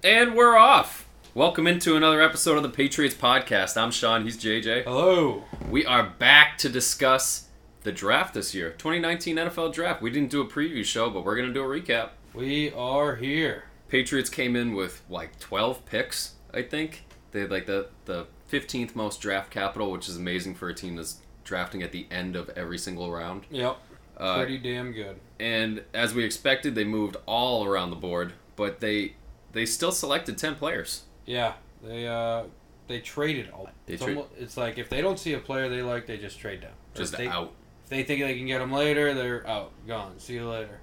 And we're off. Welcome into another episode of the Patriots Podcast. I'm Sean, he's JJ. Hello. We are back to discuss the draft this year. 2019 NFL Draft. We didn't do a preview show, but we're going to do a recap. We are here. Patriots came in with like 12 picks, I think. They had like the 15th most draft capital, which is amazing for a team that's drafting at the end of every single round. Yep. Pretty damn good. And as we expected, they moved all around the board, but they still selected 10 players. Yeah. They traded all. It's like if they don't see a player they like, they just trade down. Just out. If they think they can get them later, they're out. Gone. See you later.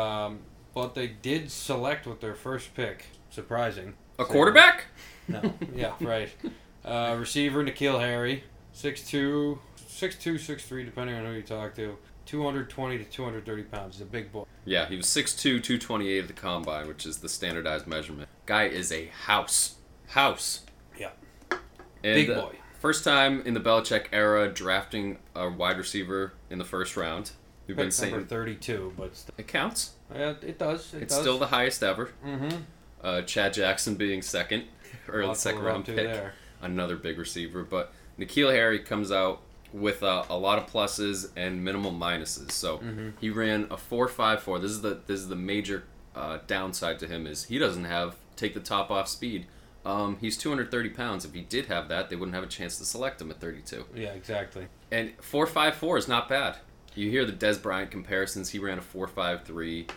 But they did select with their first pick. Surprising. A quarterback? No. Yeah, right. Receiver, N'Keal Harry. 6'2", 6'3", depending on who you talk to. 220 to 230 pounds. He's a big boy. Yeah, he was 6'2", 228 at the combine, which is the standardized measurement. Guy is a house. Yeah. And, big boy. First time in the Belichick era drafting a wide receiver in the first round. We've been saying number 32, but it counts. Yeah, it does. It's still the highest ever. Mm-hmm. Chad Jackson being second, early second round pick. Another big receiver, but N'Keal Harry comes out with a lot of pluses and minimal minuses. So he ran a 4.54. This is the major downside to him is he doesn't take the top off speed. He's 230 pounds. If he did have that, they wouldn't have a chance to select him at 32. Yeah, exactly. And 4.54 is not bad. You hear the Dez Bryant comparisons. He ran a 4.53.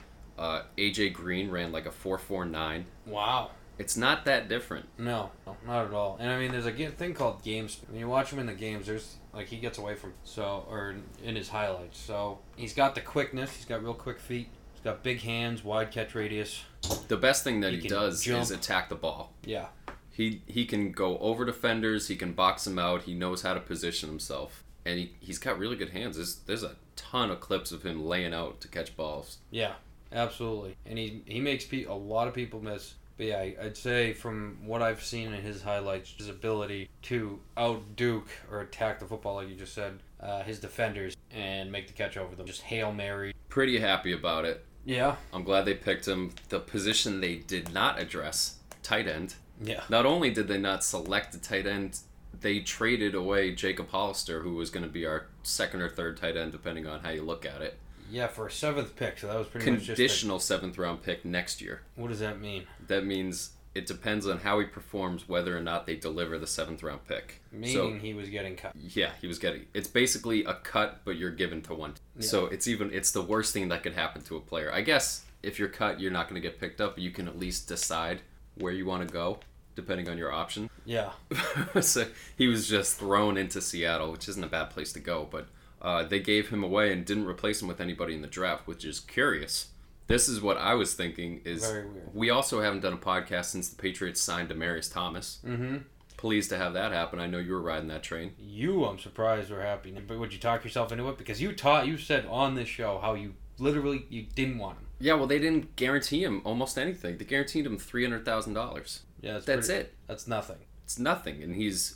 AJ Green ran like a 4.49. Wow. It's not that different. No, not at all. And I mean, there's a thing called games. When you watch him in the games, there's he gets away from or in his highlights. So he's got the quickness. He's got real quick feet. He's got big hands, wide catch radius. The best thing that he does jump. is attack the ball. Yeah. He can go over defenders. He can box them out. He knows how to position himself, and he's got really good hands. There's a ton of clips of him laying out to catch balls. Yeah, absolutely. And he makes a lot of people miss. But yeah, I'd say from what I've seen in his highlights, his ability to out-duke or attack the football, like you just said, his defenders and make the catch over them. Just Hail Mary. Pretty happy about it. Yeah. I'm glad they picked him. The position they did not address, tight end. Yeah. Not only did they not select the tight end, they traded away Jacob Hollister, who was going to be our second or third tight end, depending on how you look at it. Yeah, for a 7th pick, so that was pretty much just conditional 7th round pick next year. What does that mean? That means it depends on how he performs whether or not they deliver the 7th round pick. Meaning he was getting cut. Yeah, he was getting. It's basically a cut, but you're given to one. Yeah. So it's the worst thing that could happen to a player. I guess if you're cut, you're not going to get picked up, but you can at least decide where you want to go, depending on your option. Yeah. So he was just thrown into Seattle, which isn't a bad place to go, but they gave him away and didn't replace him with anybody in the draft, which is curious. This is what I was thinking is very weird. We also haven't done a podcast since the Patriots signed Demaryius Thomas. Mm-hmm. Pleased to have that happen. I know you were riding that train. I'm surprised we're happy. But would you talk yourself into it? Because you said on this show how you didn't want him. Yeah, well, they didn't guarantee him almost anything. They guaranteed him $300,000. Yeah, that's it. That's nothing. It's nothing, and he's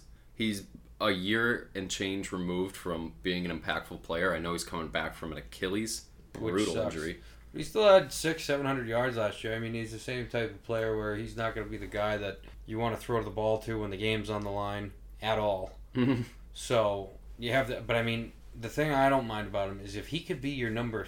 a year and change removed from being an impactful player. I know he's coming back from an Achilles brutal injury. He still had 600-700 yards last year. I mean, he's the same type of player where he's not going to be the guy that you want to throw the ball to when the game's on the line at all. So you have that. But I mean, the thing I don't mind about him is if he could be your number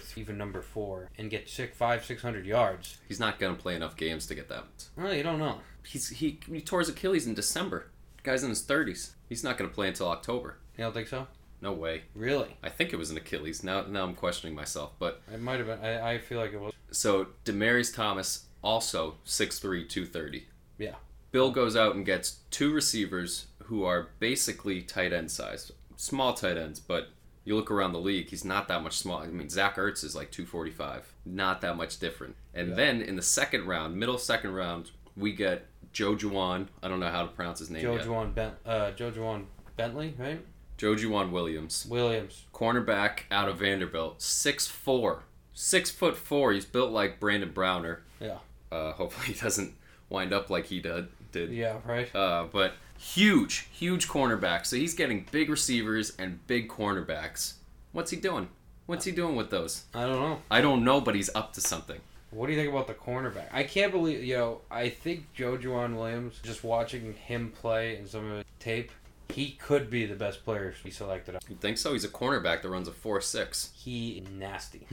4 and get 500-600 yards. He's not going to play enough games to get that. Well, you don't know. He tore his Achilles in December. Guy's in his 30s. He's not going to play until October. You don't think so? No way. Really? I think it was an Achilles. Now I'm questioning myself, but it might have been. I feel like it was. So Demaryius Thomas also 6'3", 230. Yeah. Bill goes out and gets 2 receivers who are basically tight end size, small tight ends, but you look around the league, he's not that much small. I mean, Zach Ertz is like 245, not that much different. And then in the second round, middle second round, we get Joe Juwan. I don't know how to pronounce his name Joe yet. Juwan Bentley, right? Joe Juwan Williams. Williams. Cornerback out of Vanderbilt. 6'4". 6'4". He's built like Brandon Browner. Yeah. Hopefully he doesn't wind up like he did. Yeah, right. But huge cornerback. So he's getting big receivers and big cornerbacks. What's he doing? What's he doing with those? I don't know. I don't know, but he's up to something. What do you think about the cornerback? I can't believe, I think Joe Juwan Williams, just watching him play in some of his tape, he could be the best player to be selected. You think so? He's a cornerback that runs a 4.6. He nasty.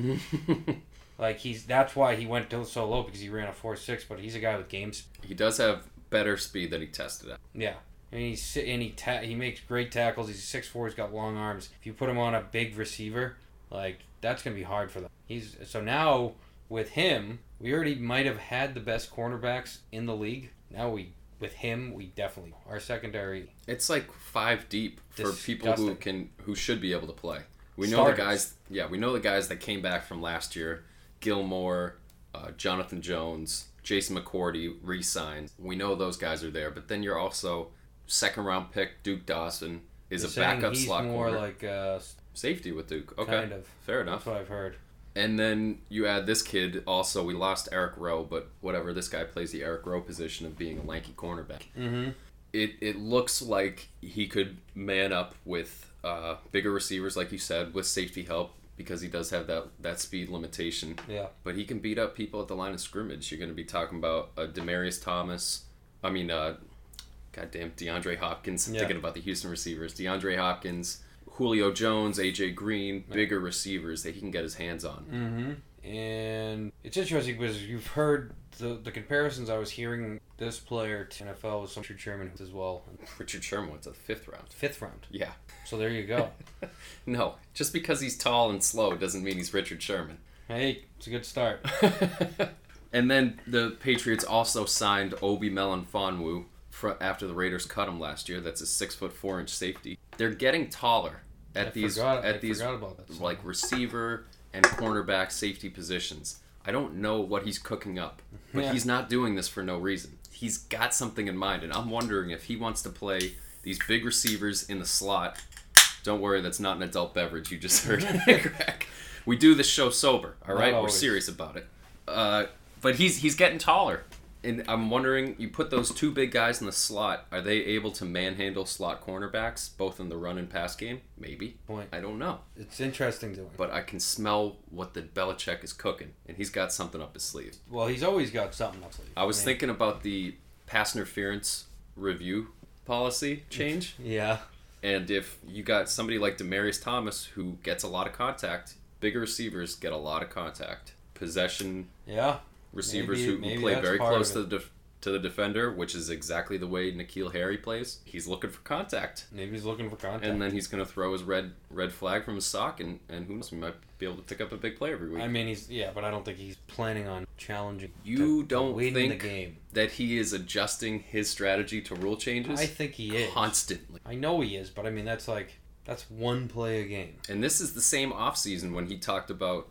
That's why he went so low, because he ran a 4.6, but he's a guy with games. He does have better speed than he tested at. Yeah. I mean, he makes great tackles. He's 6'4", he's got long arms. If you put him on a big receiver, that's going to be hard for them. So now, with him, we already might have had the best cornerbacks in the league. Now with him, we definitely, our secondary. It's like 5 deep for disgusting. people who should be able to play. We know Starters. the guys. Yeah, we know the guys that came back from last year. Gilmore, Jonathan Jones, Jason McCourty re-signed. We know those guys are there, but then you're also second round pick Duke Dawson is a backup slot more corner. Like Safety with Duke. Okay, kind of. Fair enough. That's what I've heard. And then you add this kid. Also, we lost Eric Rowe, but whatever. This guy plays the Eric Rowe position of being a lanky cornerback. Mm-hmm. It looks like he could man up with bigger receivers, like you said, with safety help, because he does have that speed limitation. Yeah. But he can beat up people at the line of scrimmage. You're going to be talking about Demarius Thomas. Goddamn, DeAndre Hopkins. I'm thinking about the Houston receivers. DeAndre Hopkins, Julio Jones, AJ Green, bigger receivers that he can get his hands on. Mm-hmm. And it's interesting because you've heard the comparisons I was hearing this player to NFL with some Richard Sherman as well. Richard Sherman went to the 5th round. 5th round. Yeah. So there you go. No, just because he's tall and slow doesn't mean he's Richard Sherman. Hey, it's a good start. And then the Patriots also signed Obi Melifonwu after the Raiders cut him last year. That's a 6'4" safety. They're getting taller at these like receiver and cornerback safety positions. I don't know what he's cooking up, but he's not doing this for no reason. He's got something in mind, and I'm wondering if he wants to play these big receivers in the slot. Don't worry, that's not an adult beverage you just heard. Greg. We do this show sober, all right? We're serious about it. But he's getting taller. And I'm wondering, you put those 2 big guys in the slot, are they able to manhandle slot cornerbacks, both in the run and pass game? Maybe. I don't know. It's interesting to him. But I can smell what the Belichick is cooking, and he's got something up his sleeve. Well, he's always got something up his sleeve. I was thinking about the pass interference review policy change. Yeah. And if you got somebody like Demarius Thomas who gets a lot of contact, bigger receivers get a lot of contact. Possession. Yeah. Receivers who play very close to the defender, which is exactly the way N'Keal Harry plays. He's looking for contact. Maybe he's looking for contact. And then he's going to throw his red flag from his sock, and who knows, we might be able to pick up a big play every week. I mean, but I don't think he's planning on challenging. You don't think the game. That he is adjusting his strategy to rule changes? I think he is. Constantly. I know he is, but I mean, that's one play a game. And this is the same offseason when he talked about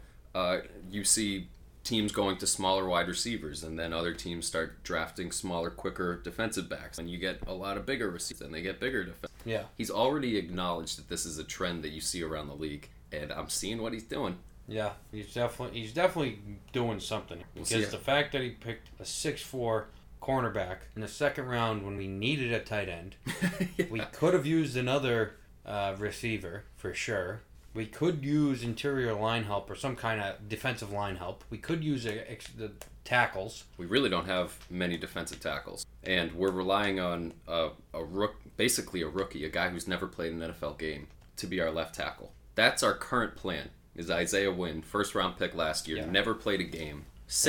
you see teams going to smaller wide receivers, and then other teams start drafting smaller, quicker defensive backs, and you get a lot of bigger receivers, and they get bigger defense. Yeah. He's already acknowledged that this is a trend that you see around the league, and I'm seeing what he's doing. Yeah, he's definitely doing something. Because the fact that he picked a 6'4" cornerback in the 2nd round when we needed a tight end, we could have used another receiver for sure. We could use interior line help or some kind of defensive line help. We could use the tackles. We really don't have many defensive tackles. And we're relying on basically a rookie, a guy who's never played an NFL game, to be our left tackle. That's our current plan, is Isaiah Wynn, 1st round pick last year, never played a game.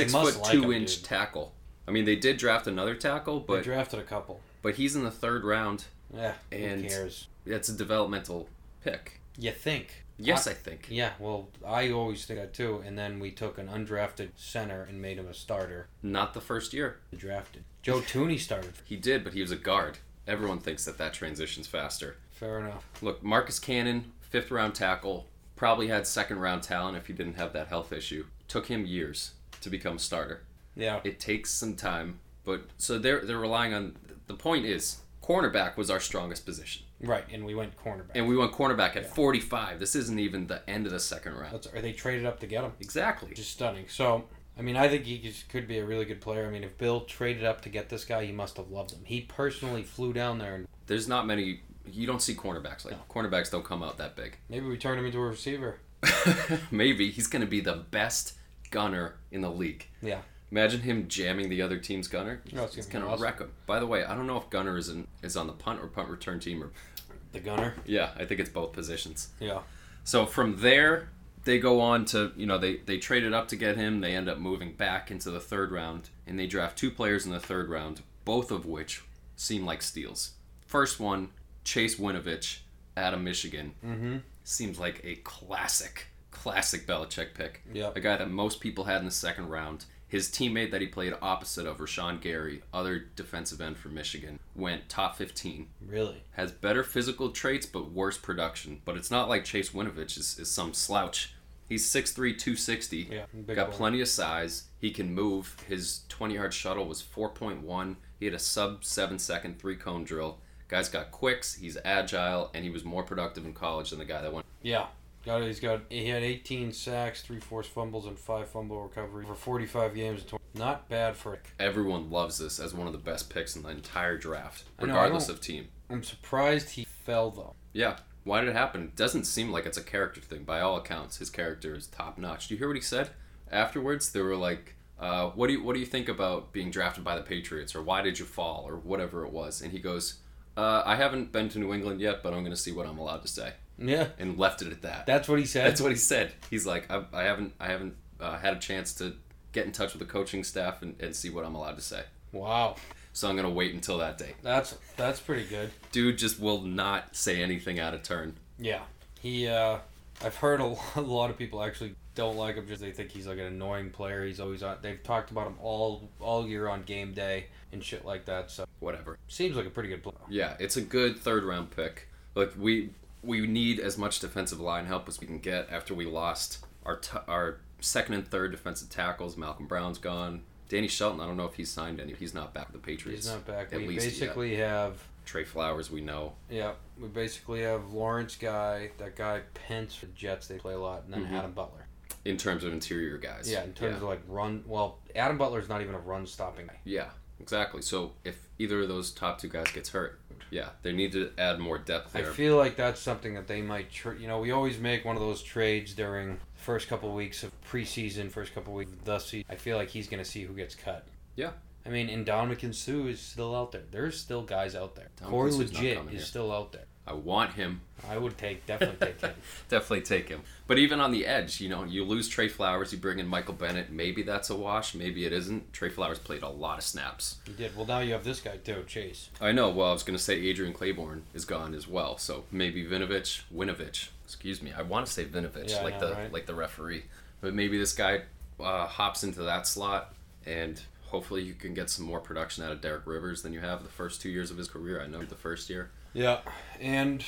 6'2" tackle. I mean, they did draft another tackle, but... They drafted a couple. But he's in the 3rd round. Yeah, and who cares? That's a developmental pick. You think? Yes, I think. Yeah, well, I always think that too. And then we took an undrafted center and made him a starter. Not the first year. Drafted. Joe Tooney started. He did, but he was a guard. Everyone thinks that transition's faster. Fair enough. Look, Marcus Cannon, 5th round tackle, probably had 2nd round talent if he didn't have that health issue. Took him years to become a starter. Yeah. It takes some time, but so they're relying on. The point is, cornerback was our strongest position. Right, and we went cornerback. And we went cornerback at 45. This isn't even the end of the 2nd round. Or they traded up to get him. Exactly. Which is stunning. So, I mean, I think he could be a really good player. I mean, if Bill traded up to get this guy, he must have loved him. He personally flew down there. And there's not many... You don't see cornerbacks like that. Cornerbacks don't come out that big. Maybe we turn him into a receiver. Maybe. He's going to be the best gunner in the league. Yeah. Imagine him jamming the other team's gunner. No, it's going to wreck him. By the way, I don't know if gunner is on the punt or punt return team. Or the gunner? Yeah, I think it's both positions. Yeah. So from there, they go on to, they traded up to get him. They end up moving back into the third round, and they draft 2 players in the third round, both of which seem like steals. First one, Chase Winovich out of Michigan. Mm-hmm. Seems like a classic Belichick pick. Yeah. A guy that most people had in the second round. His teammate that he played opposite of, Rashawn Gary, other defensive end from Michigan, went top 15. Really? Has better physical traits, but worse production. But it's not like Chase Winovich is some slouch. He's 6'3", 260. Yeah, got plenty of size. He can move. His 20-yard shuttle was 4.1. He had a sub 7-second 3-cone drill. Guy's got quicks. He's agile, and he was more productive in college than the guy that went. Yeah. He had 18 sacks, 3 forced fumbles, and 5 fumble recoveries for 45 games. Not bad for it. Everyone loves this as one of the best picks in the entire draft, regardless of team. I'm surprised he fell, though. Yeah. Why did it happen? It doesn't seem like it's a character thing. By all accounts, his character is top notch. Do you hear what he said afterwards? They were like, "What do you think about being drafted by the Patriots, or why did you fall, or whatever it was?" And he goes, "I haven't been to New England yet, but I'm going to see what I'm allowed to say." Yeah. And left it at that. That's what he said. That's what he said. He's like, I haven't had a chance to get in touch with the coaching staff and see what I'm allowed to say. Wow. So I'm gonna wait until that day. That's pretty good. Dude just will not say anything out of turn. Yeah. He I've heard a lot of people actually don't like him because they think he's like an annoying player. He's always on. They've talked about him all year on game day and shit like that. So whatever. Seems like a pretty good player. Yeah, it's a good third round pick. Look, we need as much defensive line help as we can get after we lost our second and third defensive tackles. Malcolm Brown's gone. Danny Shelton, I don't know if he's signed any. He's not back with the Patriots. He's not back. We basically have Trey Flowers, we know. Yeah, we basically have Lawrence Guy, that guy Pence for the Jets, they play a lot, and then Adam Butler. In terms of interior guys. Yeah, in terms of like run. Well, Adam Butler's not even a run stopping guy. Yeah, exactly. So if either of those top 2 guys gets hurt, yeah, they need to add more depth there. I feel like that's something that they might. We always make one of those trades during first couple of weeks of preseason, first couple of weeks of the season. I feel like he's going to see who gets cut. Yeah. I mean, and Ndamukong Suh is still out there. There's still guys out there. Corey Legit is still out there. I want him. I would definitely take him. Definitely take him. But even on the edge, you lose Trey Flowers, you bring in Michael Bennett. Maybe that's a wash. Maybe it isn't. Trey Flowers played a lot of snaps. He did. Well, now you have this guy too, Chase. I know. Well, I was going to say Adrian Claiborne is gone as well. So maybe Winovich. Excuse me. I want to say Vinovich, like the referee. But maybe this guy hops into that slot, and hopefully you can get some more production out of Derek Rivers than you have the first 2 years of his career. I know the first year. Yeah, and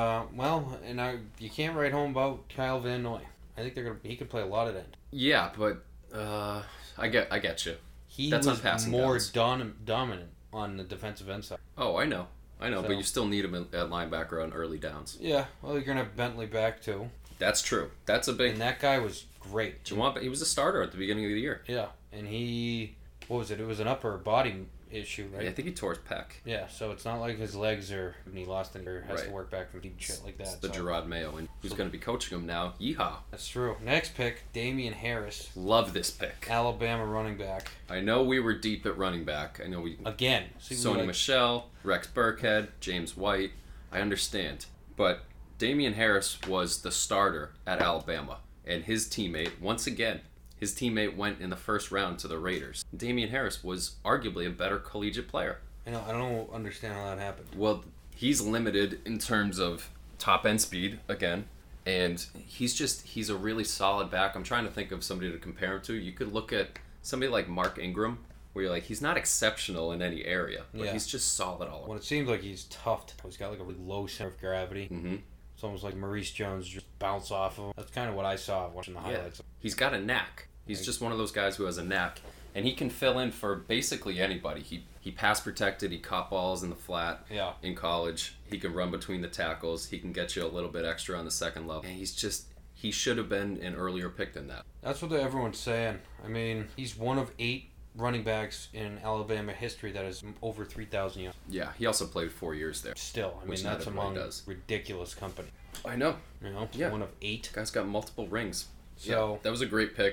you can't write home about Kyle Van Noy. I think he could play a lot of end. Yeah, but I get you. That's was more dominant on the defensive end side. Oh, I know, but you still need him at linebacker on early downs. Yeah, well, you're gonna have Bentley back too. That's true. That's a big. And that guy was great. He was a starter at the beginning of the year. Yeah, and what was it? It was an upper body issue, right? Yeah, I think he tore his pec. Yeah, so it's not like his legs and he lost any or has to work back from deep shit like that. It's the Gerard Mayo, and who's going to be coaching him now? Yeehaw. That's true. Next pick, Damian Harris. Love this pick. Alabama running back. I know we were deep at running back. I know we... Again. Sony Michel, Rex Burkhead, James White. I understand. But Damian Harris was the starter at Alabama, and his teammate, once again... His teammate went in the first round to the Raiders. Damian Harris was arguably a better collegiate player. I don't understand how that happened. Well, he's limited in terms of top end speed, again, and he's a really solid back. I'm trying to think of somebody to compare him to. You could look at somebody like Mark Ingram, where you're like, he's not exceptional in any area, but he's just solid all over. Well, it seems like he's tough. He's got like a really low center of gravity. Mm-hmm. It's almost like Maurice Jones just bounce off of him. That's kind of what I saw watching the highlights. He's got a knack. He's just one of those guys who has a knack. And he can fill in for basically anybody. He pass protected. He caught balls in the flat in college. He can run between the tackles. He can get you a little bit extra on the second level. And he should have been an earlier pick than that. That's what everyone's saying. I mean, he's one of 8 running backs in Alabama history that is over 3,000 yards. Yeah, he also played 4 years there. Still, I mean, that's among ridiculous company. I know. One of 8. Guy's got multiple rings. So that was a great pick.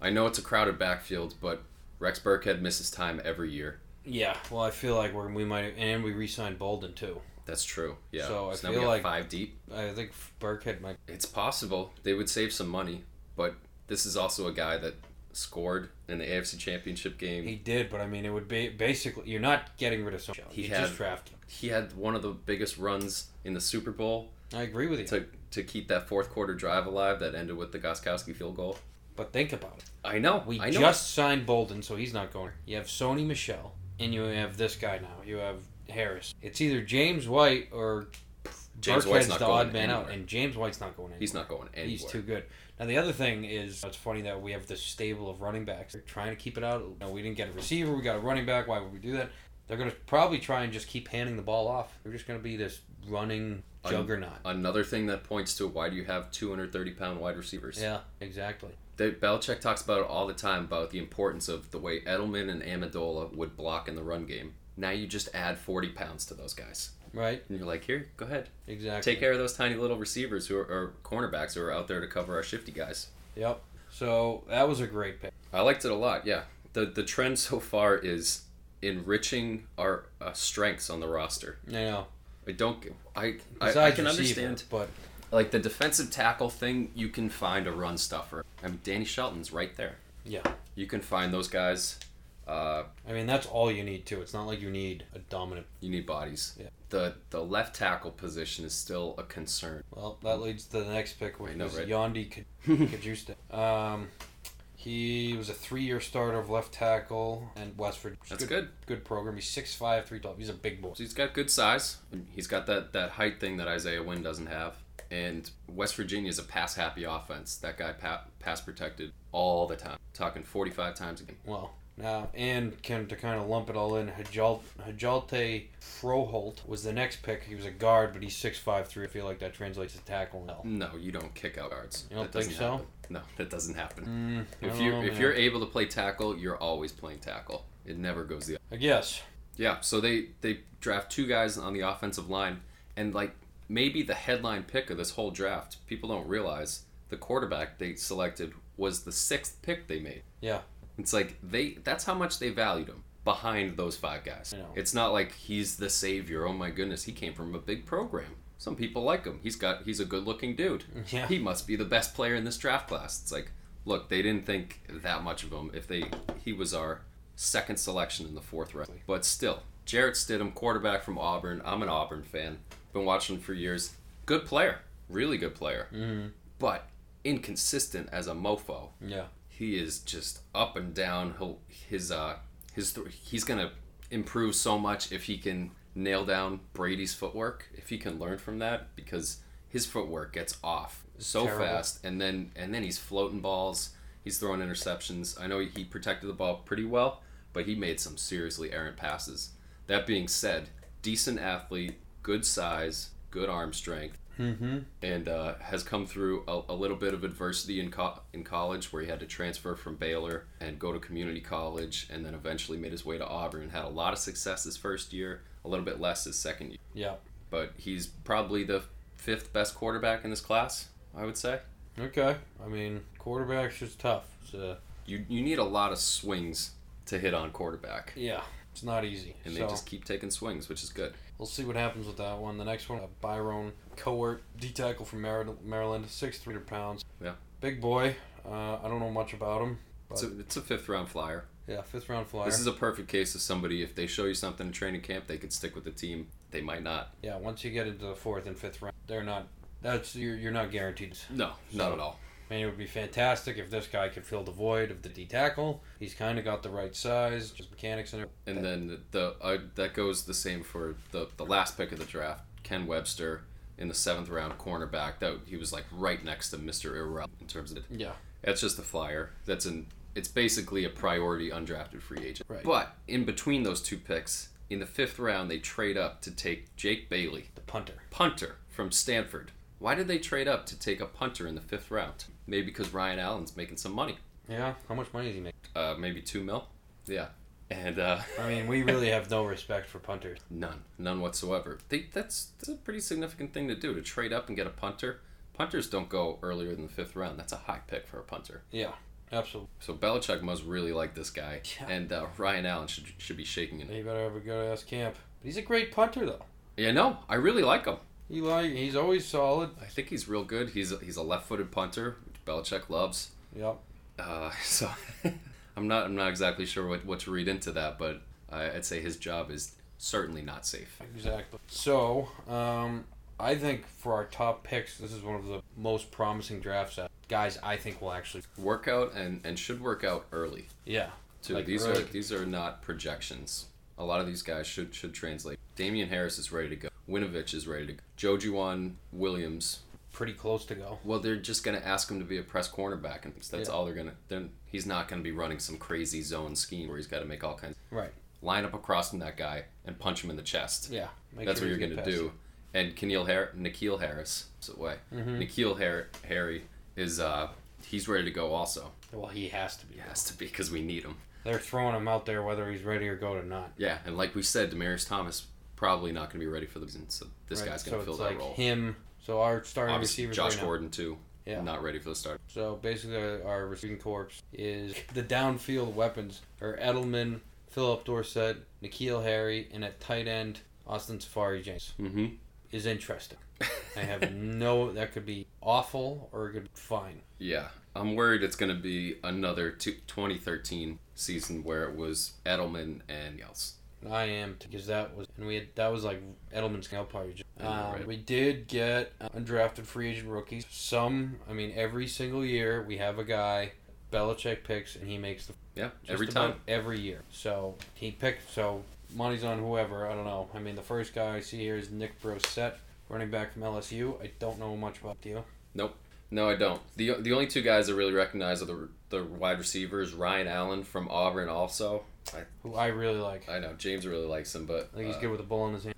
I know it's a crowded backfield, but Rex Burkhead misses time every year. Yeah, well, I feel like we might, and we re-signed Bolden too. That's true. Yeah. So I now feel we got like 5 deep. I think Burkhead might. It's possible they would save some money, but this is also a guy that scored in the AFC Championship game. He did, but I mean, it would be basically you're not getting rid of someone. You just draft him. He had one of the biggest runs in the Super Bowl. I agree with you. To keep that fourth quarter drive alive that ended with the Gostkowski field goal. But think about it. I know. We just signed Bolden, so he's not going. You have Sony Michel, and you have this guy now. You have Harris. It's either James White or James White's not the going odd man anywhere. out, and James White's not going anywhere. He's not going anywhere. He's too good. Now the other thing is, it's funny that we have this stable of running backs. They're trying to keep it out. No, we didn't get a receiver. We got a running back. Why would we do that? They're going to probably try and just keep handing the ball off. They're just going to be this running juggernaut. Another thing that points to why do you have 230-pound wide receivers? Yeah, exactly. Belichick talks about it all the time about the importance of the way Edelman and Amendola would block in the run game. Now you just add 40 pounds to those guys. Right. And you're like, here, go ahead. Exactly. Take care of those tiny little receivers or cornerbacks who are out there to cover our shifty guys. Yep. So that was a great pick. I liked it a lot, yeah. The trend so far is enriching our strengths on the roster. I know. I can understand, but like the defensive tackle thing, you can find a run stuffer. I mean, Danny Shelton's right there. Yeah. You can find those guys. I mean, that's all you need too. It's not like you need a dominant. You need bodies. Yeah. The left tackle position is still a concern. Well, that leads to the next pick, which was right? Yondi Cajuste. He was a 3-year starter of left tackle and West Virginia. That's good. Good program. He's 6'5", 312. He's a big boy. So he's got good size. He's got that height thing that Isaiah Wynn doesn't have. And West Virginia is a pass-happy offense. That guy pass protected all the time. Talking 45 times a game. Well, now, and to kind of lump it all in, Hajalte Froholt was the next pick. He was a guard, but he's 6'5", 3. I feel like that translates to tackle now. No, you don't kick out guards. You don't think so? Happen. No, that doesn't happen. If you're able to play tackle, you're always playing tackle. It never goes the other. I guess. Yeah, so they draft 2 guys on the offensive line, and like maybe the headline pick of this whole draft, people don't realize the quarterback they selected was the 6th pick they made. Yeah. It's like that's how much they valued him behind those 5 guys. I know. It's not like he's the savior. Oh my goodness, he came from a big program. Some people like him. He's a good-looking dude. Yeah. He must be the best player in this draft class. It's like, look, they didn't think that much of him. He was our 2nd selection in the 4th round. But still, Jarrett Stidham, quarterback from Auburn. I'm an Auburn fan. Been watching him for years. Good player. Really good player. Mm-hmm. But inconsistent as a mofo. Yeah. He is just up and down. He's gonna improve so much if he can nail down Brady's footwork. If he can learn from that, because his footwork gets off so terrible. fast, and then he's floating balls. He's throwing interceptions. I know he protected the ball pretty well, but he made some seriously errant passes. That being said, decent athlete, good size, good arm strength. Mm-hmm. And has come through a little bit of adversity in college, where he had to transfer from Baylor and go to community college, and then eventually made his way to Auburn and had a lot of success his first year, a little bit less his second year. Yeah. But he's probably the 5th best quarterback in this class, I would say. Okay. I mean, quarterback's just tough. You need a lot of swings to hit on quarterback. Yeah. It's not easy. And they just keep taking swings, which is good. We'll see what happens with that one. The next one, Byron Cowart, D-tackle from Maryland, 6'3" pounds. Yeah. Big boy. I don't know much about him. But It's a 5th round flyer. Yeah, 5th round flyer. This is a perfect case of somebody, if they show you something in training camp, they could stick with the team. They might not. Yeah, once you get into the 4th and 5th round, they're not. You're not guaranteed. No, not at all. I mean, it would be fantastic if this guy could fill the void of the D-tackle. He's kind of got the right size, just mechanics and everything. And then that goes the same for the last pick of the draft, Ken Webster, in the 7th round, cornerback. That he was like right next to Mr. Irrelevant in terms of it. Yeah. That's just a flyer. It's basically a priority undrafted free agent. Right. But in between those 2 picks, in the 5th round, they trade up to take Jake Bailey, The punter from Stanford. Why did they trade up to take a punter in the 5th round? Maybe because Ryan Allen's making some money. Yeah, how much money does he make? Maybe $2 million. Yeah. And I mean, we really have no respect for punters. None whatsoever. That's a pretty significant thing to do, to trade up and get a punter. Punters don't go earlier than the 5th round. That's a high pick for a punter. Yeah. Absolutely. So Belichick must really like this guy, and Ryan Allen should be shaking it. He better have a good ass camp. But he's a great punter, though. Yeah, no, I really like him. He's always solid. I think he's real good. He's a left-footed punter, which Belichick loves. Yep. So I'm not exactly sure what to read into that, but I'd say his job is certainly not safe. Exactly. So, I think for our top picks, this is one of the most promising drafts that guys I think will actually work out and should work out early. Yeah. Too. Like these are not projections. A lot of these guys should translate. Damian Harris is ready to go. Winovich is ready to go. Jojuan Williams. Pretty close to go. Well, they're just going to ask him to be a press cornerback, and that's all they're going to. He's not going to be running some crazy zone scheme where he's got to make all kinds. Right. Line up across from that guy and punch him in the chest. Yeah. That's what you're going to do. And N'Keal Harris. N'Keal Harry is he's ready to go also. Well, he has to be. He has to be because we need him. They're throwing him out there whether he's ready or go or not. Yeah, and like we said, Demaryius Thomas probably not going to be ready for the season, so this guy's going to fill that role. Him. So our starting obviously, receivers Josh right Gordon too. Yeah. Not ready for the start. So basically, our receiving corps is the downfield weapons are Edelman, Philip Dorsett, N'Keal Harry, and at tight end, Austin Seferi-Jenkins. Mm-hmm. Is interesting. I have that could be awful or it could be fine. Yeah. I'm worried it's going to be another 2013 season where it was Edelman and else. I am, because that was like Edelman's scale party. Right. We did get undrafted free agent rookies. Every single year we have a guy Belichick picks and he makes every time, every year. So he picked. So money's on whoever. I don't know. The first guy I see here is Nick Brossette, running back from LSU. I don't know much about you. Nope. No, I don't. The only two guys I really recognize are the wide receivers, Ryan Allen from Auburn also. Who I really like. I know, James really likes him, but... I think he's good with the ball in his hand.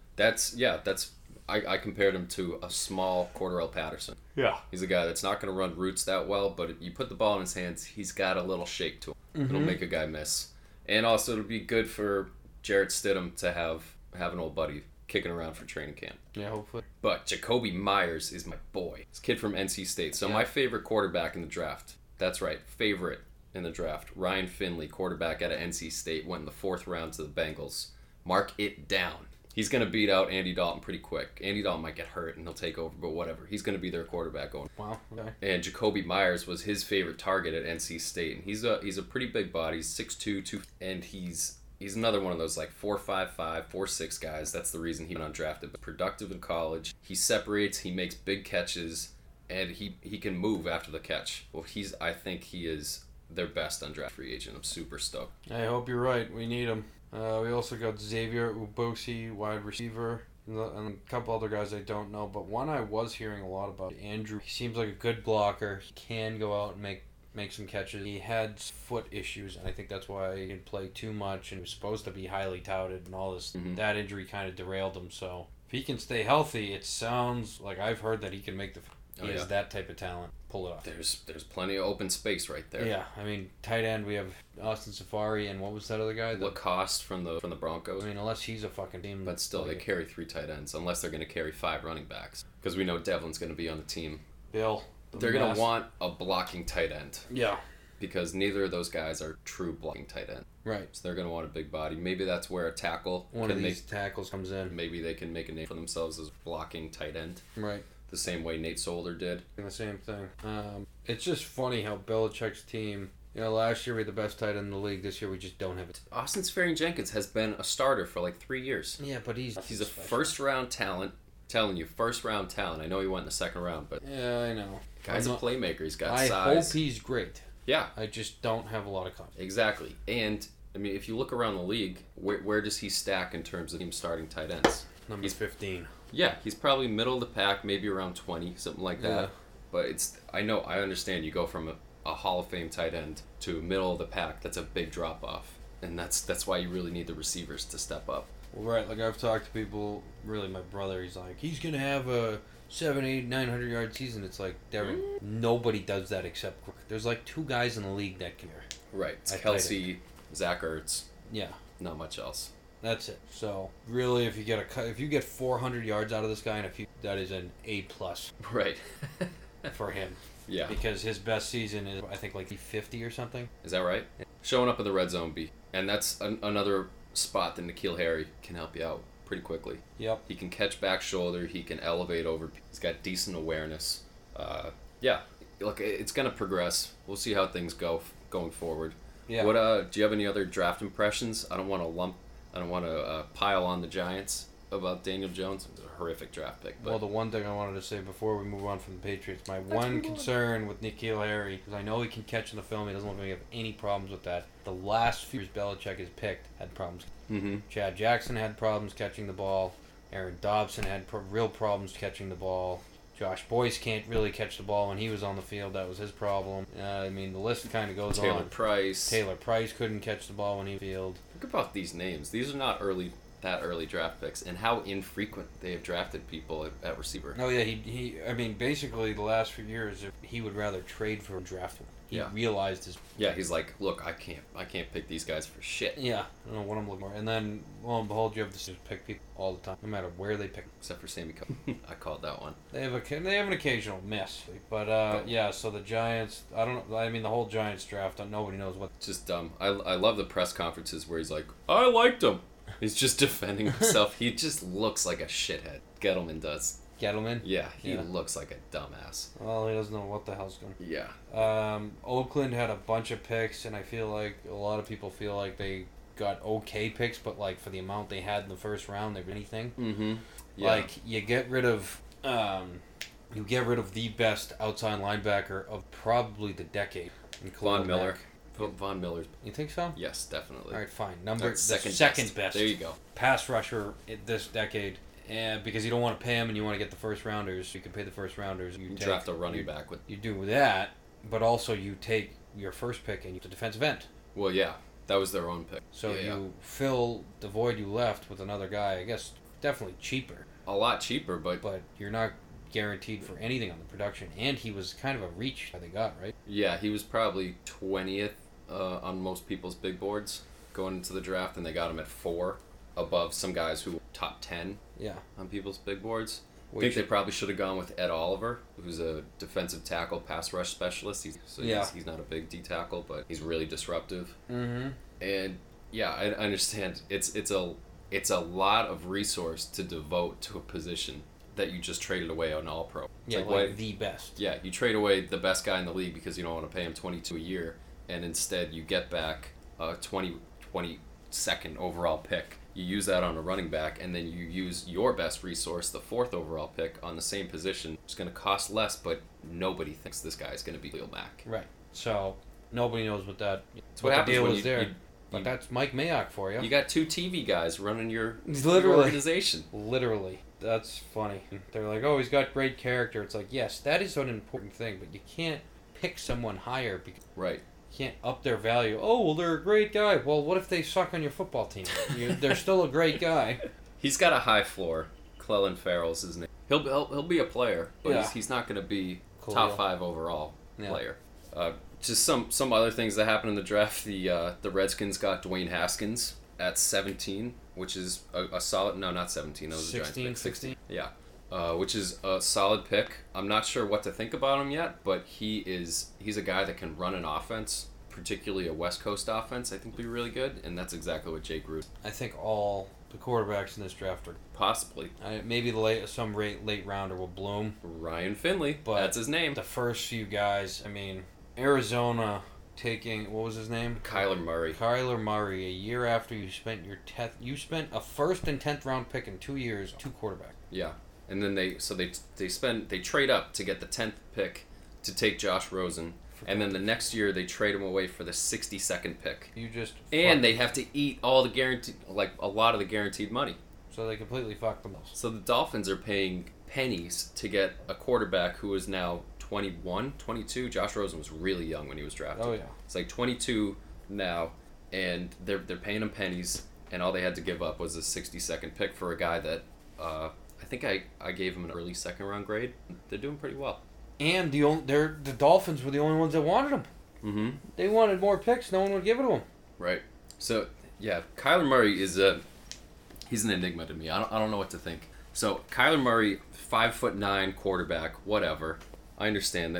I compared him to a small Cordarrelle Patterson. Yeah. He's a guy that's not going to run routes that well, but if you put the ball in his hands, he's got a little shake to him. Mm-hmm. It'll make a guy miss. And also, it'll be good for Jarrett Stidham to have an old buddy kicking around for training camp. Yeah, hopefully. But Jacoby Myers is my boy. This kid from NC State. So my favorite quarterback in the draft. That's right, favorite in the draft. Ryan Finley, quarterback out of NC State, went in the 4th round to the Bengals. Mark it down. He's going to beat out Andy Dalton pretty quick. Andy Dalton might get hurt and he'll take over, but whatever. He's going to be their quarterback going. Wow, okay. And Jacoby Myers was his favorite target at NC State. And he's a pretty big body. He's 6'2", and he's another one of those like 4.55, 4.6 guys. That's the reason he went undrafted. But productive in college. He separates, he makes big catches, and he can move after the catch. Well, I think he is their best undrafted free agent. I'm super stoked. I hope you're right. We need him. We also got Xavier Ubosi, wide receiver, and a couple other guys I don't know. But one I was hearing a lot about, Andrew. He seems like a good blocker. He can go out and make some catches. He had foot issues, and I think that's why he didn't play too much, and he was supposed to be highly touted and all this. Mm-hmm. That injury kind of derailed him. So if he can stay healthy, it sounds like I've heard that he can make the... He has that type of talent. Pull it off. There's plenty of open space right there. Yeah, tight end, we have Austin Seferi, and what was that other guy? Lacoste from the Broncos. Unless he's a fucking team. But still, they carry 3 tight ends, unless they're going to carry 5 running backs. Because we know Devlin's going to be on the team. Bill. They're going to want a blocking tight end. Yeah. Because neither of those guys are true blocking tight end. Right. So they're going to want a big body. Maybe that's where a tackle... One of these tackles comes in. Maybe they can make a name for themselves as blocking tight end. Right. The same way Nate Solder did. The same thing. It's just funny how Belichick's team... last year we had the best tight end in the league. This year we just don't have it. Austin Seferi-Jenkins has been a starter for like 3 years. Yeah, but he's a first-round talent. Telling you, first-round talent. I know he went in the 2nd round, but... Yeah, I know. Guy's a playmaker. He's got size. I hope he's great. Yeah. I just don't have a lot of confidence. Exactly. And, if you look around the league, where does he stack in terms of team starting tight ends? He's 15. Yeah, he's probably middle of the pack, maybe around 20, something like that. Yeah. But I understand you go from a Hall of Fame tight end to middle of the pack. That's a big drop off. And that's why you really need the receivers to step up. Well, right, like I've talked to people, really my brother, he's like, he's going to have a 700, 800, 900 yard season. It's like, nobody does that except, there's like 2 guys in the league that can. Right, it's Kelsey, Zach Ertz. Yeah. Not much else. That's it. So really, if you get 400 yards out of this guy, that is an A+. Right. For him. Yeah. Because his best season is, I think, like 50 or something. Is that right? Yeah. Showing up in the red zone B. And that's another spot that N'Keal Harry can help you out pretty quickly. Yep. He can catch back shoulder. He can elevate over. He's got decent awareness. Yeah. Look, it's going to progress. We'll see how things go going forward. Yeah. What do you have any other draft impressions? I don't want to pile on the Giants about Daniel Jones. It was a horrific draft pick. But well, the one thing I wanted to say before we move on from the Patriots, my one concern with N'Keal Harry, because I know he can catch in the film, he doesn't look like he have any problems with that. The last few years Belichick has picked had problems. Mm-hmm. Chad Jackson had problems catching the ball. Aaron Dobson had real problems catching the ball. Josh Boyce can't really catch the ball when he was on the field. That was his problem. I mean, the list kind of goes on. Taylor Price couldn't catch the ball when he field. Think about these names. These are not that early draft picks, and how infrequent they have drafted people at receiver. Oh yeah, he. I mean, basically the last few years, he would rather trade for a draft one. He realized his. Yeah, he's like, look, I can't pick these guys for shit. Yeah, I don't know what I'm looking for. And then, lo and behold, you have to pick people all the time, no matter where they pick. Except for Sammy Cohen. I called that one. They have an occasional miss, but yeah. So the Giants, I don't know. I mean, the whole Giants draft, nobody knows what. Just dumb. I love the press conferences where he's like, I liked him. He's just defending himself. He just looks like a shithead. Gettleman does. Gettleman? Yeah, he looks like a dumbass. Well, he doesn't know what the hell's going on. Yeah. Oakland had a bunch of picks, and I feel like a lot of people feel like they got okay picks, but like for the amount they had in the first round, they're anything. Mm-hmm. Yeah. Like you get rid of the best outside linebacker of probably the decade. Von Miller. Von Miller. You think so? Yes, definitely. All right, fine. Second best. There you go. Pass rusher this decade. And because you don't want to pay him and you want to get the first rounders, you can pay the first rounders. You draft a running back with. You do that, but also you take your first pick and you the defensive end. Well, yeah, that was their own pick. So you fill the void you left with another guy. I guess definitely cheaper. A lot cheaper, but you're not guaranteed for anything on the production. And he was kind of a reach that they got, right? Yeah, he was probably 20th on most people's big boards going into the draft, and they got him at 4. Above some guys who were top 10 on people's big boards. I think they probably should have gone with Ed Oliver, who's a defensive tackle pass rush specialist. He's not a big D tackle, but he's really disruptive. Mm-hmm. And yeah, I understand. It's a lot of resource to devote to a position that you just traded away on All Pro. Yeah, like the best. Yeah, you trade away the best guy in the league because you don't want to pay him $22 a year, and instead you get back a 22nd overall pick. You use that on a running back, and then you use your best resource, the 4th overall pick, on the same position. It's going to cost less, but nobody thinks this guy is going to be Khalil Mack. Right. So nobody knows what the happens deal when is there. But that's Mike Mayock for you. You got 2 TV guys running your organization. Literally. That's funny. They're like, oh, he's got great character. It's like, yes, that is an important thing, but you can't pick someone higher because right. Can't up their value. Oh, well, they're a great guy. Well, what if they suck on your football team? They're still a great guy. He's got a high floor. Clelin Ferrell's his name. He'll be a player, but he's not going to be top 5 overall player. Just some other things that happened in the draft. The Redskins got Dwayne Haskins at 17, which is a solid. No, not 17. That was 16, a Giants pick. 16. Yeah. Which is a solid pick. I'm not sure what to think about him yet, but he's a guy that can run an offense, particularly a West Coast offense. I think will be really good, and that's exactly what Jake Gruden. I think all the quarterbacks in this draft are possibly. Maybe some late rounder will bloom. Ryan Finley, but that's his name. The first few guys, I mean, Arizona taking what was his name? Kyler Murray. Kyler Murray. A year after you spent you spent a 1st and 10th round pick in 2 years, 2 quarterbacks. Yeah. And then they trade up to get the 10th pick to take Josh Rosen, and then the next year they trade him away for the 62nd pick. They have to eat all the a lot of the guaranteed money. So they completely fucked them. So the Dolphins are paying pennies to get a quarterback who is now 21, 22. Josh Rosen was really young when he was drafted. Oh yeah. It's like 22 now, and they're paying him pennies, and all they had to give up was a 62nd pick for a guy that. I think I gave him an early 2nd round grade. They're doing pretty well. And the Dolphins were the only ones that wanted him. Mm-hmm. They wanted more picks. No one would give it to them. Right. So yeah, Kyler Murray he's an enigma to me. I don't know what to think. So Kyler Murray, 5'9" quarterback, whatever. I understand that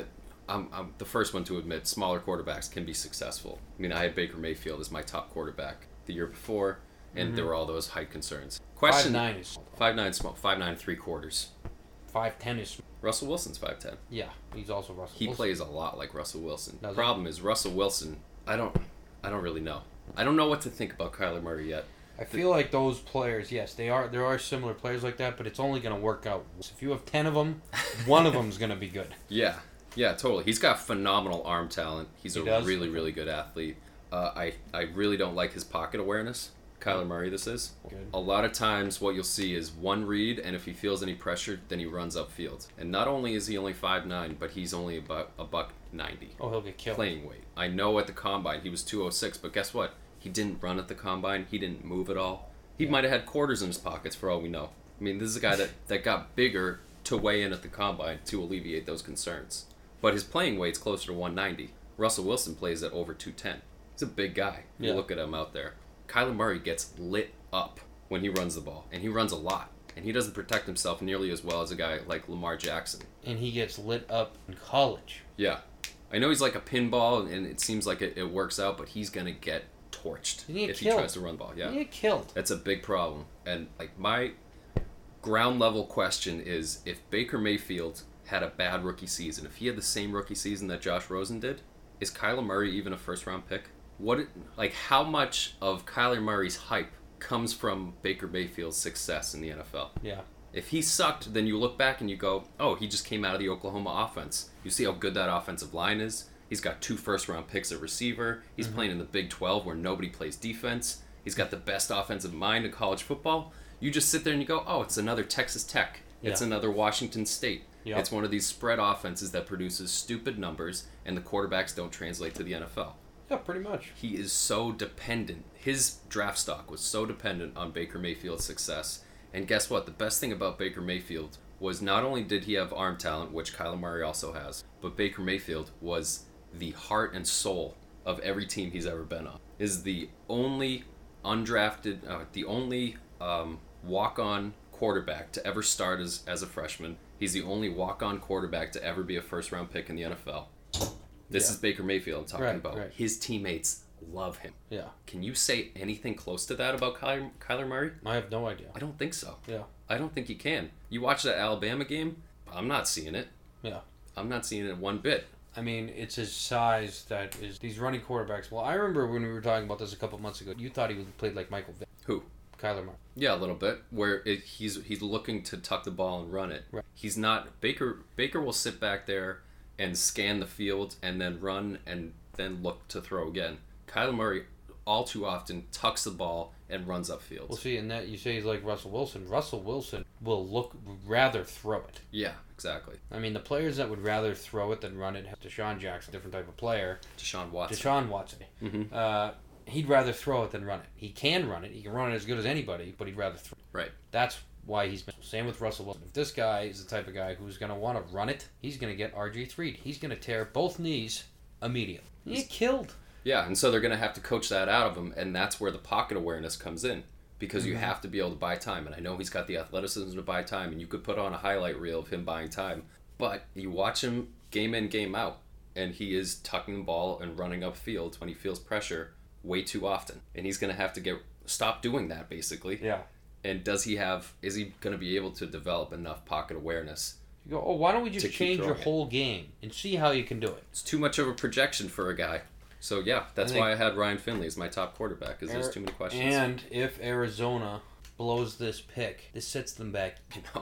I'm the first one to admit smaller quarterbacks can be successful. I mean, I had Baker Mayfield as my top quarterback the year before, and there were all those height concerns. Question: 5'9" is small. 5'9" small, 5'9" 3/4. 5'10" is small. Russell Wilson's 5'10". Yeah, he's also Russell He Wilson. plays a lot like Russell Wilson. Does he? Problem is Russell Wilson. I don't really know. I don't know what to think about Kyler Murray yet. I feel like those players, yes, there are similar players like that, but it's only going to work out. If you have 10 of them, one of them's going to be good. Yeah, totally. He's got phenomenal arm talent. He's a does? really, really good athlete. I really don't like his pocket awareness. Kyler Murray, this is. Good. A lot of times what you'll see is one read, and if he feels any pressure, then he runs upfield. And not only is he only 5'9", but he's only about $190. Oh, he'll get killed. Playing weight. I know at the combine he was 206, but guess what? He didn't run at the combine. He didn't move at all. He might have had quarters in his pockets for all we know. I mean, this is a guy that got bigger to weigh in at the combine to alleviate those concerns. But his playing weight's closer to 190. Russell Wilson plays at over 210. He's a big guy. You look at him out there. Kyler Murray gets lit up when he runs the ball, and he runs a lot. And he doesn't protect himself nearly as well as a guy like Lamar Jackson. And he gets lit up in college. Yeah. I know he's like a pinball, and it seems like it works out, but he's going to get torched if he tries to run the ball. Yeah. He get killed. That's a big problem. And like my ground level question is, if Baker Mayfield had a bad rookie season, if he had the same rookie season that Josh Rosen did, is Kyler Murray even a first round pick? How much of Kyler Murray's hype comes from Baker Mayfield's success in the NFL? Yeah. If he sucked, then you look back and you go, oh, he just came out of the Oklahoma offense. You see how good that offensive line is. He's got 2 first-round picks at receiver. He's playing in the Big 12 where nobody plays defense. He's got the best offensive mind in college football. You just sit there and you go, oh, it's another Texas Tech. It's another Washington State. Yep. It's one of these spread offenses that produces stupid numbers, and the quarterbacks don't translate to the NFL. Yeah, pretty much. He is so dependent. His draft stock was so dependent on Baker Mayfield's success. And guess what? The best thing about Baker Mayfield was not only did he have arm talent, which Kyler Murray also has, but Baker Mayfield was the heart and soul of every team he's ever been on. Is the only undrafted, the only walk-on quarterback to ever start as a freshman. He's the only walk-on quarterback to ever be a first-round pick in the NFL. This is Baker Mayfield I'm talking about. Right. His teammates love him. Yeah. Can you say anything close to that about Kyler Murray? I have no idea. I don't think so. Yeah. I don't think you can. You watch that Alabama game, I'm not seeing it. Yeah. I'm not seeing it one bit. I mean, it's his size that is these running quarterbacks. Well, I remember when we were talking about this a couple months ago, you thought he played like Michael Vick. Who? Kyler Murray. Yeah, a little bit. Where he's looking to tuck the ball and run it. Right. He's not Baker will sit back there and scan the field and then run and then look to throw again. Kyler Murray all too often tucks the ball and runs upfield. Well, see, and that you say he's like Russell Wilson. Russell Wilson would rather throw it. Yeah, exactly. I mean, the players that would rather throw it than run it have Deshaun Jackson, different type of player. Deshaun Watson. Mm-hmm. He'd rather throw it than run it. He can run it. He can run it as good as anybody, but he'd rather throw it. Right. That's why he's been. Same with Russell Wilson. If this guy is the type of guy who's going to want to run it, he's going to get RG3'd. He's going to tear both knees immediately. He's killed. Yeah, and so they're going to have to coach that out of him, and that's where the pocket awareness comes in. Because you have to be able to buy time, and I know he's got the athleticism to buy time, and you could put on a highlight reel of him buying time, but you watch him game in, game out, and he is tucking the ball and running upfield when he feels pressure way too often, and he's going to have to stop doing that, basically. Yeah. And is he going to be able to develop enough pocket awareness? You go, why don't we just change your whole game and see how you can do it? It's too much of a projection for a guy. So, yeah, that's why I had Ryan Finley as my top quarterback, because there's too many questions. And if Arizona blows this pick, this sets them back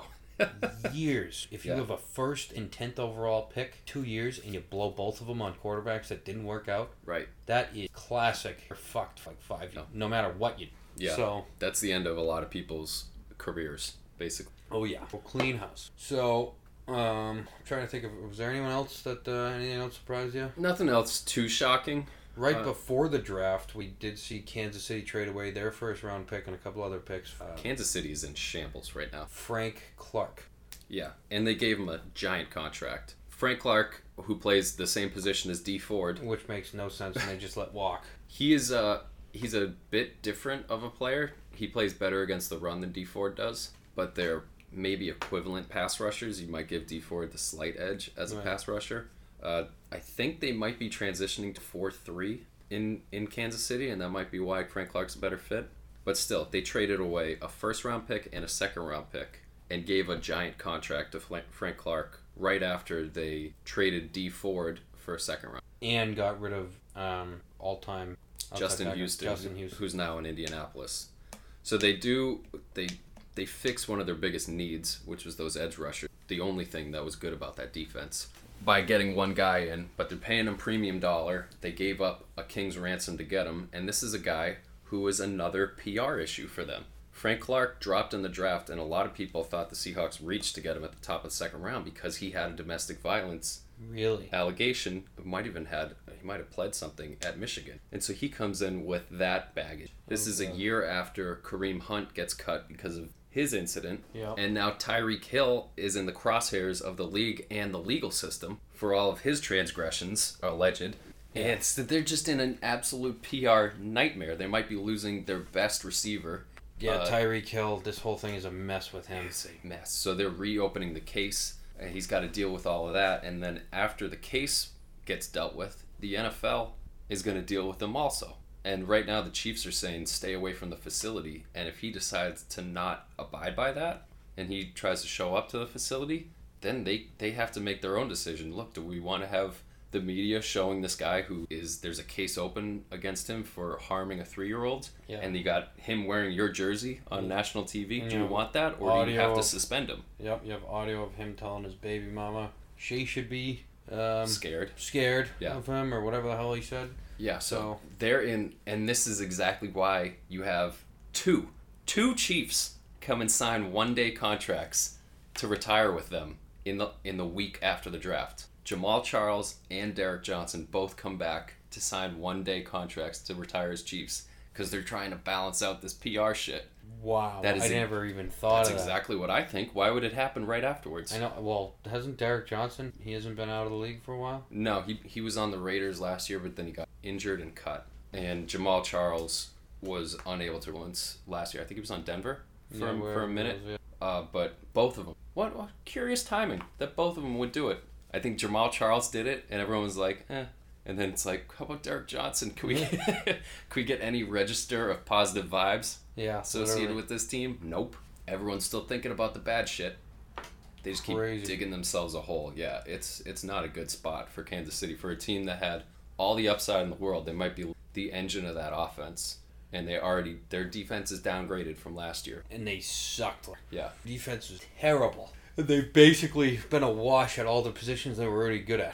years. If you have a 1st and 10th overall pick, 2 years, and you blow both of them on quarterbacks that didn't work out, right? That is classic. You're fucked for like 5 years, no matter what you do. Yeah, so that's the end of a lot of people's careers, basically. Oh, yeah. Well, clean house. So... I'm trying to think of, was there anyone else that anything else surprised you? Nothing else too shocking. Right before the draft, we did see Kansas City trade away their first round pick and a couple other picks. Kansas City is in shambles right now. Frank Clark. Yeah, and they gave him a giant contract. Frank Clark, who plays the same position as Dee Ford, which makes no sense, and they just let walk. He's a bit different of a player. He plays better against the run than Dee Ford does, but they're maybe equivalent pass rushers. You might give Dee Ford the slight edge as a pass rusher. I think they might be transitioning to 4-3 in Kansas City, and that might be why Frank Clark's a better fit. But still, they traded away a first-round pick and a second-round pick and gave a giant contract to Frank Clark right after they traded Dee Ford for a second round. And got rid of all-time Justin Houston, who's now in Indianapolis. So they fix one of their biggest needs, which was those edge rushers. The only thing that was good about that defense. By getting one guy in, but they're paying him premium dollar. They gave up a king's ransom to get him, and this is a guy who is another PR issue for them. Frank Clark dropped in the draft, and a lot of people thought the Seahawks reached to get him at the top of the second round because he had a domestic violence allegation. He might have pled something at Michigan. And so he comes in with that baggage. This is a year after Kareem Hunt gets cut because of his incident. Yep. And now Tyreek Hill is in the crosshairs of the league and the legal system for all of his transgressions, alleged. Yeah. And so they're just in an absolute PR nightmare. They might be losing their best receiver. Yeah, Tyreek Hill, this whole thing is a mess with him. It's a mess. So they're reopening the case, and he's got to deal with all of that. And then after the case gets dealt with, the NFL is going to deal with them also. And right now the Chiefs are saying stay away from the facility. And if he decides to not abide by that, and he tries to show up to the facility, then they have to make their own decision. Look, do we want to have the media showing this guy there's a case open against him for harming a 3-year-old, and you got him wearing your jersey on national TV? Do you want that, or do you have to suspend him? Yep, you have audio of him telling his baby mama she should be scared of him, or whatever the hell he said. Yeah, so they're in, and this is exactly why you have two Chiefs come and sign 1-day contracts to retire with them in the week after the draft. Jamal Charles and Derek Johnson both come back to sign 1-day contracts to retire as Chiefs because they're trying to balance out this PR shit. Wow, I never even thought of that. That's exactly what I think. Why would it happen right afterwards? I know. Well, hasn't Derek Johnson, he hasn't been out of the league for a while? No, he was on the Raiders last year, but then he got injured and cut. And Jamal Charles was unable to once last year. I think he was on Denver for a minute. But both of them. What curious timing that both of them would do it. I think Jamal Charles did it, and everyone was like, eh. And then it's like, how about Derek Johnson? Can we get any register of positive vibes associated with this team? Nope. Everyone's still thinking about the bad shit. They just keep digging themselves a hole. Yeah, it's not a good spot for Kansas City. For a team that had all the upside in the world, they might be the engine of that offense. And their defense is downgraded from last year. And they sucked. Yeah. Defense was terrible. They've basically been a wash at all the positions they were already good at.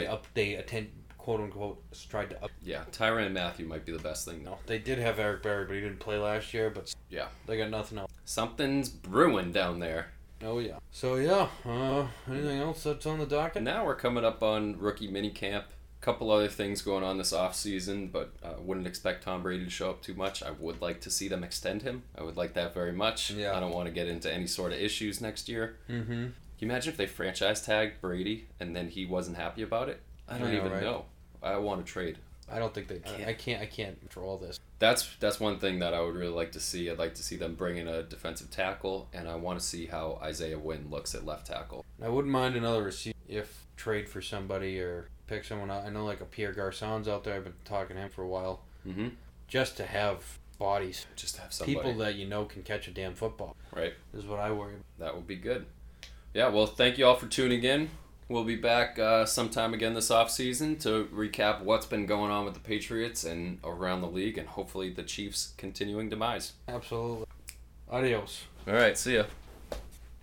Quote unquote, tried to up. Yeah, Tyrann Mathieu might be the best thing. No, they did have Eric Berry, but he didn't play last year. But yeah, they got nothing else. Something's brewing down there. Oh yeah. So anything else that's on the docket? Now we're coming up on rookie minicamp. Couple other things going on this off season, but wouldn't expect Tom Brady to show up too much. I would like to see them extend him. I would like that very much. Yeah. I don't want to get into any sort of issues next year. Mm-hmm. Can you imagine if they franchise tagged Brady and then he wasn't happy about it? I don't even know. I want to trade. I don't think they can. I can't control this. That's one thing that I would really like to see. I'd like to see them bring in a defensive tackle, and I want to see how Isaiah Wynn looks at left tackle. I wouldn't mind another receiver if trade for somebody or pick someone out. I know like a Pierre Garçon's out there. I've been talking to him for a while. Mm-hmm. Just to have bodies. Just to have somebody. People that can catch a damn football. Right. Is what I worry about. That would be good. Yeah, well, thank you all for tuning in. We'll be back sometime again this offseason to recap what's been going on with the Patriots and around the league, and hopefully the Chiefs' continuing demise. Absolutely. Adios. All right, see ya.